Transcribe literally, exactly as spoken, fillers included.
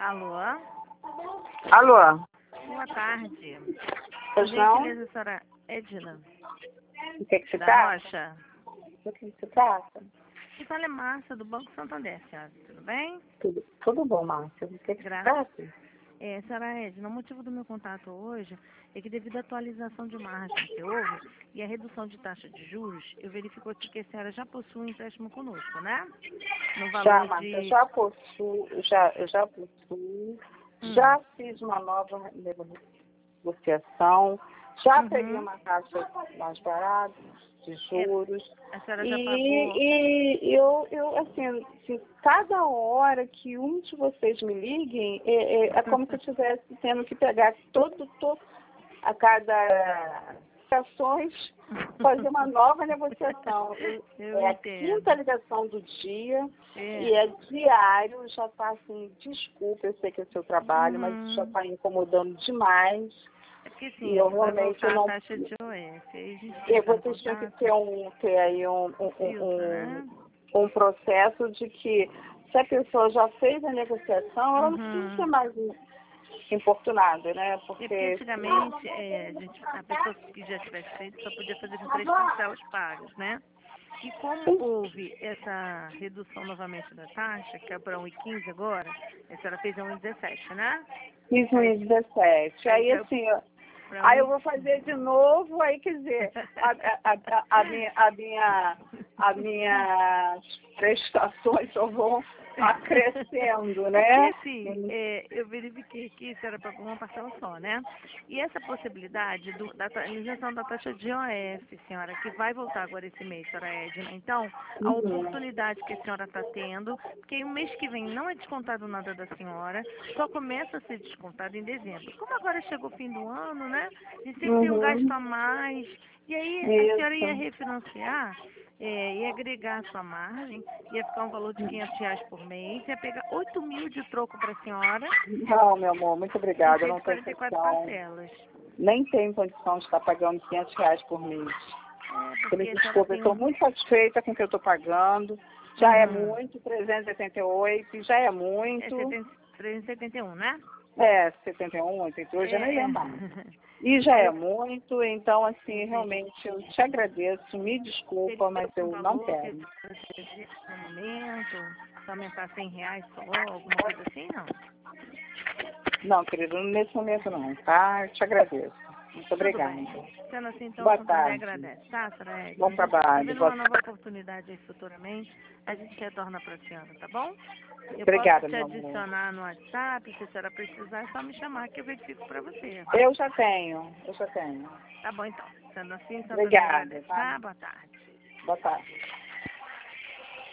Alô? Alô? Boa tarde. Pois Por não? gentileza, senhora Edna, O que, que se da trata? Rocha. O que, que se trata? Que fala é Márcia, do Banco Santander, senhora. Tudo bem? Tudo, tudo bom, Márcia. O que, que se Graças. trata? É, senhora Edna, o motivo do meu contato hoje é que devido à atualização de margem que houve e a redução de taxa de juros, eu verifico aqui que a senhora já possui um empréstimo conosco, né? No Já, valor Márcia, eu de... já possuo, já, eu já possuo, Hum. já fiz uma nova negociação, já Uhum. peguei uma taxa mais barata, de juros. A senhora E, já pagou... e eu, eu, assim, se cada hora que um de vocês me liguem, é, é, é como se eu estivesse tendo que pegar todo, todo a cada ações, fazer uma nova negociação. Eu É a entendo. quinta ligação do dia É. e é diário, já está assim, desculpa, eu sei que é seu trabalho, Uhum. mas já está incomodando demais. É porque E sim, eu vai realmente voltar não. a taxa de O S. Aí a gente E entra no vocês tinham que contato, ter, um, ter aí um, um, filtro, né? um, um processo de que se a pessoa já fez a negociação, ela não precisa Uhum. ser mais importunada, né? É porque Porque antigamente é, a, gente, a pessoa que já tivesse feito só podia fazer com três parcelas pagas, né? E como houve essa redução novamente da taxa, que é para um e quinze agora, a senhora fez a um e dezessete, né? fiz um Aí, e dezessete. aí Aí caiu assim, para aí eu um. vou fazer de novo, aí quer dizer, a, a, a, a minha, a minha, a minhas prestações só vão acrescendo, É porque né? assim, é, eu verifiquei que isso era para uma parcela só, né? E essa possibilidade do, da atualização da taxa de O S, senhora, que vai voltar agora esse mês, senhora Edna. Então, a Uhum. oportunidade que a senhora está tendo, porque o mês que vem não é descontado nada da senhora, só começa a ser descontado em dezembro. Como agora chegou o fim do ano, né? A gente sempre tem um gasto Uhum. a mais. E aí a senhora ia Isso. refinanciar, é, ia agregar a sua margem, ia ficar um valor de quinhentos reais por mês, ia pegar oito mil de troco para a senhora Não, meu amor, muito em obrigada. Eu não tenho cento e quarenta e quatro condição, parcelas. nem tenho condição de estar pagando quinhentos reais por mês. É, Você me porque a senhora desculpa, eu tem estou um... muito satisfeita com o que eu estou pagando. Já é Uhum. muito, trezentos e setenta e oito, já é É muito. trezentos e setenta e um, né? É, setenta e um, oitenta e oito, já nem É, é. lembro mais. E já Aí é eu muito, então assim, entendi. realmente eu te agradeço, me Teria desculpa, mas um eu não valor que quero. a senhora deseja no momento, para aumentar cem reais só, alguma coisa assim, não? Não, querido, nesse momento não, tá? Eu te agradeço. Muito Tudo obrigada. bem. Sendo assim, então, o Boa Santander tarde. agradece. Tá, senhora Bom Edna? trabalho. Havendo Boa... uma nova oportunidade aí futuramente, a gente retorna para a senhora, tá bom? Eu posso Obrigada, te meu amor. adicionar no WhatsApp, se a senhora precisar, é só me chamar que eu verifico para você. Eu já tenho, eu já tenho. Tá bom, então. Sendo assim, Santander Obrigada, agradece, tá? tá? Boa tarde. Boa tarde.